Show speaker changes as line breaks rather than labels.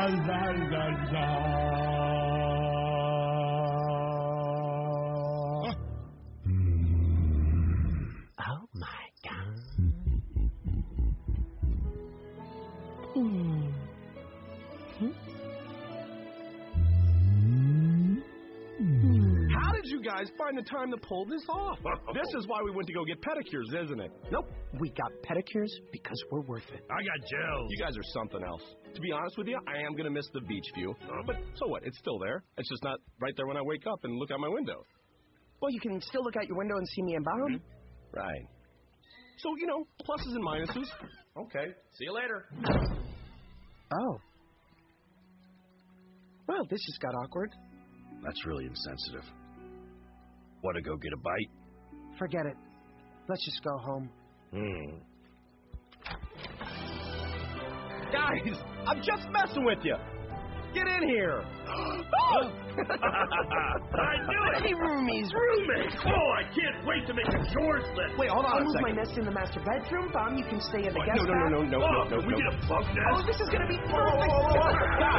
Oh my God.
How did you guys find the time to pull this off? This is why we went to go get pedicures, isn't it?
Nope, we got pedicures because we're worth it.
I got gels.
You guys are something else. To be honest with you, I am going to miss the beach view. But so what? It's still there. It's just not right there when I wake up and look out my window.
Well, you can still look out your window and see me inbound.
Right. So, pluses and minuses. Okay. See you later.
Oh. Well, this just got awkward.
That's really insensitive. Want to go get a bite?
Forget it. Let's just go home.
Guys, I'm just messing with you. Get in here.
I knew it!
Hey, roomies.
Oh, I can't wait to make a chores list.
Wait, hold
I'll
on a
move my
second.
nest in the master bedroom. Bom, you can stay in the guest
No.
Oh, can we get a bug nest?
Oh, this is going to be perfect.
Guys,